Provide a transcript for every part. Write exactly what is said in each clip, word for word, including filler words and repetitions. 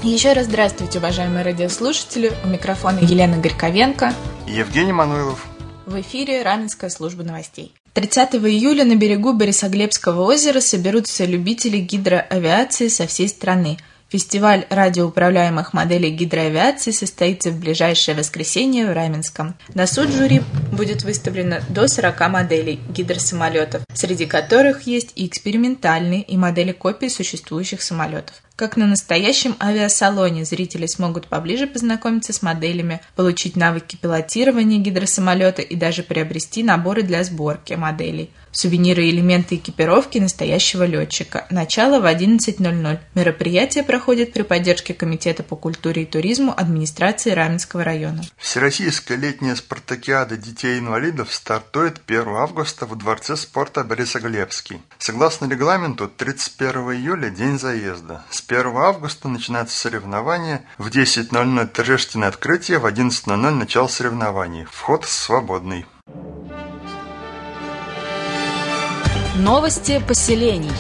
Еще раз здравствуйте, уважаемые радиослушатели. У микрофона Елена Горьковенко и Евгений Мануилов. В эфире Раменская служба новостей. тридцатого июля на берегу Борисоглебского озера соберутся любители гидроавиации со всей страны. Фестиваль радиоуправляемых моделей гидроавиации состоится в ближайшее воскресенье в Раменском. На суд жюри будет выставлено до сорока моделей гидросамолетов, среди которых есть и экспериментальные, и модели копий существующих самолетов. Как на настоящем авиасалоне, зрители смогут поближе познакомиться с моделями, получить навыки пилотирования гидросамолета и даже приобрести наборы для сборки моделей, сувениры и элементы экипировки настоящего летчика. Начало в одиннадцать ноль ноль. Мероприятие проходит при поддержке Комитета по культуре и туризму администрации Раменского района. Всероссийская летняя спартакиада детей-инвалидов стартует первого августа в Дворце спорта Борисоглебский. Согласно регламенту, тридцать первого июля – день заезда. С первого августа начинаются соревнования, в десять ноль ноль торжественное открытие, в одиннадцать ноль ноль начало соревнований. Вход свободный. Новости поселений.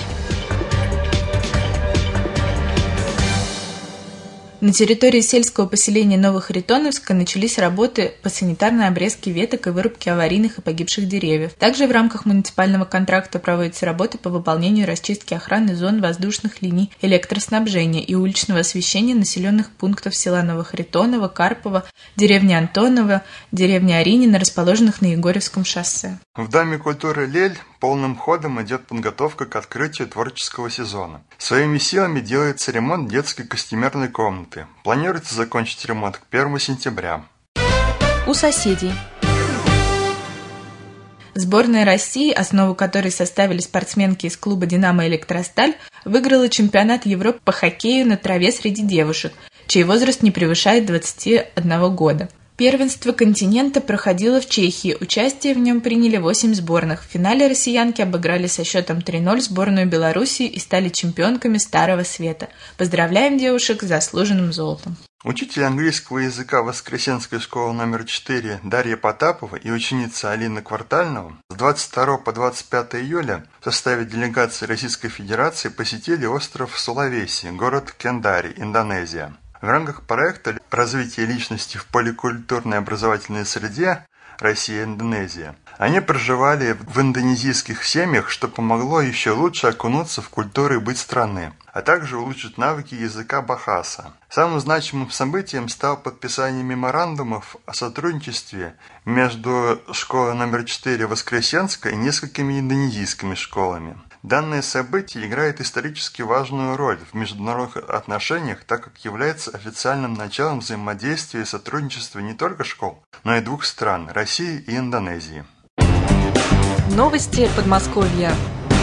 На территории сельского поселения Новохаритоновска начались работы по санитарной обрезке веток и вырубке аварийных и погибших деревьев. Также в рамках муниципального контракта проводятся работы по выполнению расчистки охраны зон воздушных линий электроснабжения и уличного освещения населенных пунктов села Новохаритоново, Карпово, деревни Антоново, деревни Аринина, расположенных на Егорьевском шоссе. В Доме культуры «Лель» полным ходом идет подготовка к открытию творческого сезона. Своими силами делается ремонт детской костюмерной комнаты. Планируется закончить ремонт к первому сентября. У соседей. Сборная России, основу которой составили спортсменки из клуба «Динамо Электросталь», выиграла чемпионат Европы по хоккею на траве среди девушек, чей возраст не превышает двадцати одного года. Первенство континента проходило в Чехии, участие в нем приняли восемь сборных. В финале россиянки обыграли со счетом три ноль сборную Белоруссии и стали чемпионками Старого Света. Поздравляем девушек с заслуженным золотом. Учитель английского языка Воскресенской школы номер четыре Дарья Потапова и ученица Алина Квартальнова с двадцать второго по двадцать пятое июля в составе делегации Российской Федерации посетили остров Сулавеси, город Кендари, Индонезия. В рамках проекта «Развитие личности в поликультурной образовательной среде Россия-Индонезия» они проживали в индонезийских семьях, что помогло еще лучше окунуться в культуру и быт страны, а также улучшить навыки языка бахаса. Самым значимым событием стало подписание меморандумов о сотрудничестве между школой номер четыре Воскресенской и несколькими индонезийскими школами. Данное событие играет исторически важную роль в международных отношениях, так как является официальным началом взаимодействия и сотрудничества не только школ, но и двух стран – России и Индонезии. Новости Подмосковья.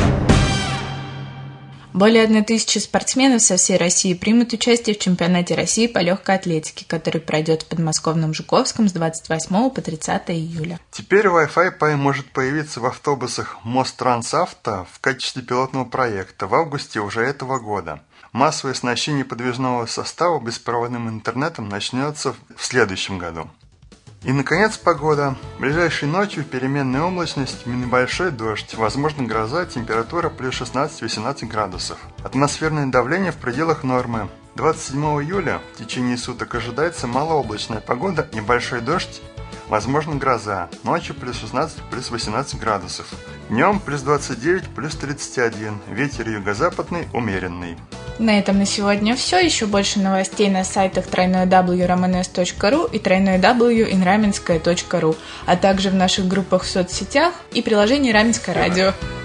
Более одной тысячи спортсменов со всей России примут участие в чемпионате России по легкой атлетике, который пройдет в подмосковном Жуковском с двадцать восьмого по тридцатое июля. Теперь Wi-Fi может появиться в автобусах Мострансавто в качестве пилотного проекта в августе уже этого года. Массовое оснащение подвижного состава беспроводным интернетом начнется в следующем году. И, наконец, погода. Ближайшей ночью переменная облачность, небольшой дождь, возможно гроза, температура плюс шестнадцать-восемнадцать градусов. Атмосферное давление в пределах нормы. двадцать седьмого июля в течение суток ожидается малооблачная погода, небольшой дождь, возможно гроза. Ночью плюс шестнадцать, плюс восемнадцать градусов. Днем плюс двадцать девять, плюс тридцать один. Ветер юго-западный умеренный. На этом на сегодня все. Еще больше новостей на сайтах дабл ю дабл ю дабл ю точка рамэнэс точка ру и дабл ю дабл ю дабл ю точка инраменская точка ру, а также в наших группах в соцсетях и приложении «Раменское радио».